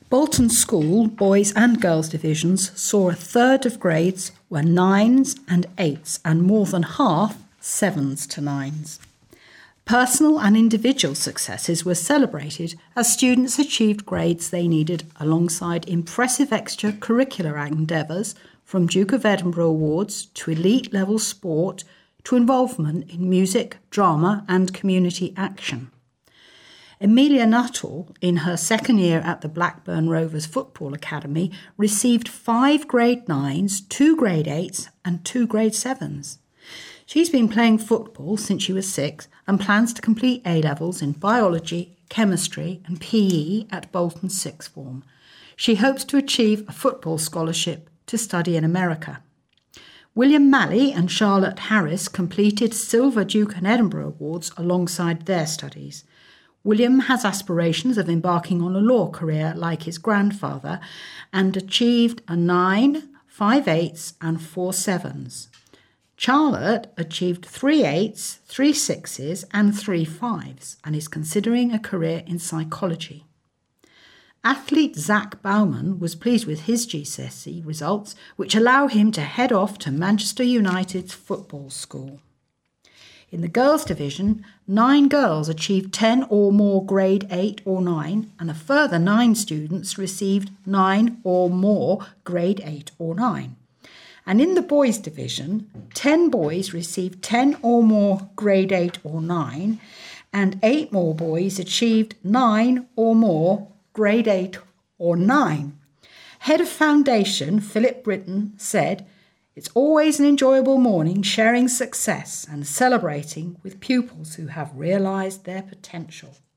Bolton School, boys and girls divisions, saw a third of grades were 9s and 8s and more than half 7s to 9s. Personal and individual successes were celebrated as students achieved grades they needed alongside impressive extracurricular endeavours, from Duke of Edinburgh Awards to elite-level sport to involvement in music, drama and community action. Emilia Nuttall, in her second year at the Blackburn Rovers Football Academy, received 5 grade 9s, 2 grade 8s and 2 grade 7s. She's been playing football since she was 6 and plans to complete A-levels in biology, chemistry and PE at Bolton sixth form. She hopes to achieve a football scholarship to study in America. William Malley and Charlotte Harris completed Silver Duke and Edinburgh Awards alongside their studies. William has aspirations of embarking on a law career like his grandfather and achieved a 9, 5 8s and 4 7s. Charlotte achieved 3 8s, 3 6s and 3 5s and is considering a career in psychology. Athlete Zach Bauman was pleased with his GCSE results, which allow him to head off to Manchester United's football school. In the girls' division, 9 girls achieved 10 or more grade 8 or 9, and a further 9 students received 9 or more grade 8 or 9. And in the boys' division, 10 boys received 10 or more grade 8 or 9, and 8 more boys achieved 9 or more grade 8 or 9. Head of Foundation, Philip Britton, said, "It's always an enjoyable morning sharing success and celebrating with pupils who have realised their potential."